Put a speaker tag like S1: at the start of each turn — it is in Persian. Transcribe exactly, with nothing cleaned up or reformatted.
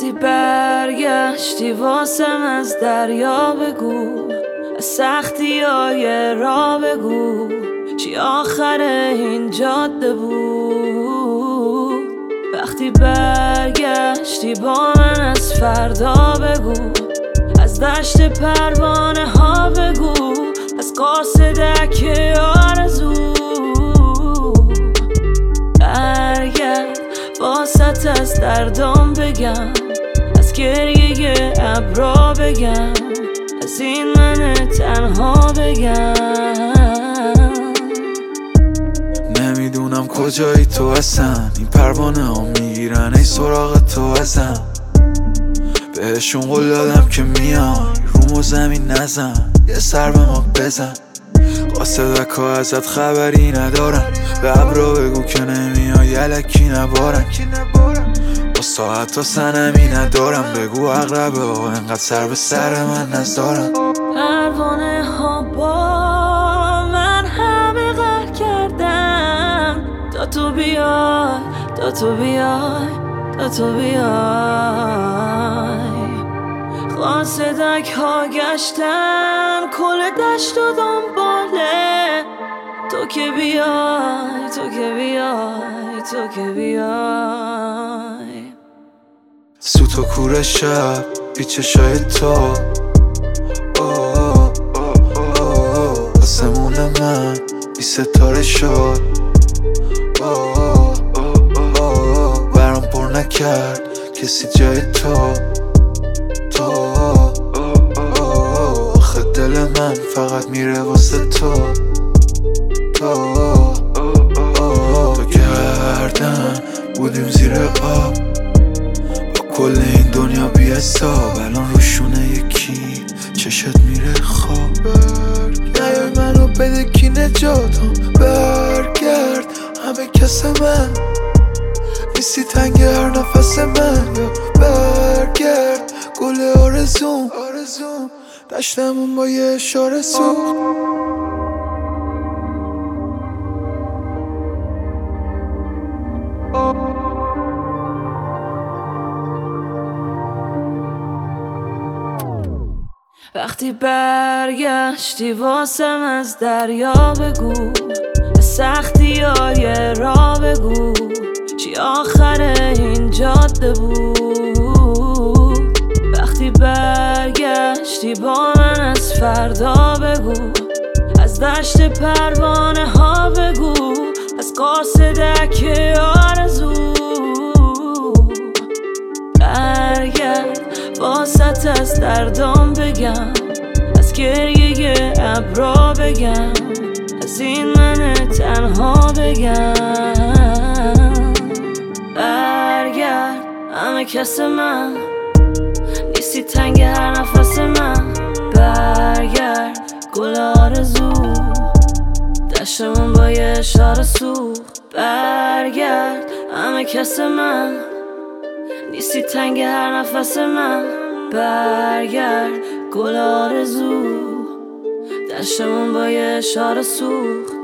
S1: وقتی برگشتی واسم از دریا بگو، از سختی های را بگو، چی آخر این جاده بود. وقتی برگشتی با من از فردا بگو، از دشت پروانه ها بگو، از قاصدک آرزو. برگرد واسط از دردام بگم، از گریه ابرا بگم، از این من تنها بگم.
S2: نمیدونم کجایی تو اصلا، این پروانه ها میگیرن ای سراغ تو ازم. بهشون قول دادم که میان رومو زمین نزن، یه سر به ما بزن. قاصدک ها ازت خبری ندارن، به ابرا بگو که نمیای یلکی نبارن. با ساعت ها سنمی ندارم، بگو اقربه ها انقدر سر به سر من نزارن.
S1: پروانه ها با من همه غر کردن، تا تو بیای، تا تو بیای، تا تو بیای. قاصدک ها گشتن کل دشت و دنباله، تو که بیای، تو که بیای، تو که بیای.
S2: سوت و کور شب بی چشای تو، آسمون من بی ستاره شد. برام پر نکرد کسی جای تو. تو آخه دل من فقط میره واسه تو. تو تو گردن بودیم زیر آب، با کل این دنیا بی حساب. الان روشونه یکی چشت میره خواب. نیای منو بده کی نجاتم، برگرد همه کس من نیستی تنگ هر نفس من. یا برگرد گل آرزوم، دشتمون با یه اشاره سوخت.
S1: وقتی برگشتی واسم از دریا بگو، از سختی های را بگو، چی آخر این جاده بود. وقتی برگشتی با من از فردا بگو، از دشت پروانه ها بگو، از قاصدک آرزو. برگرد واسط از دردام بگم، از گریه ابرا بگم، از این من تنها بگم. برگرد همه کس من نیستی تنگ هر نفس من. برگرد گل آرزو، دشتمون با یه اشاره سوخت. برگرد همه کس من نیستی تنگ هر نفس من. برگرد گل آرزو، دشتمون با یه اشاره سوخت.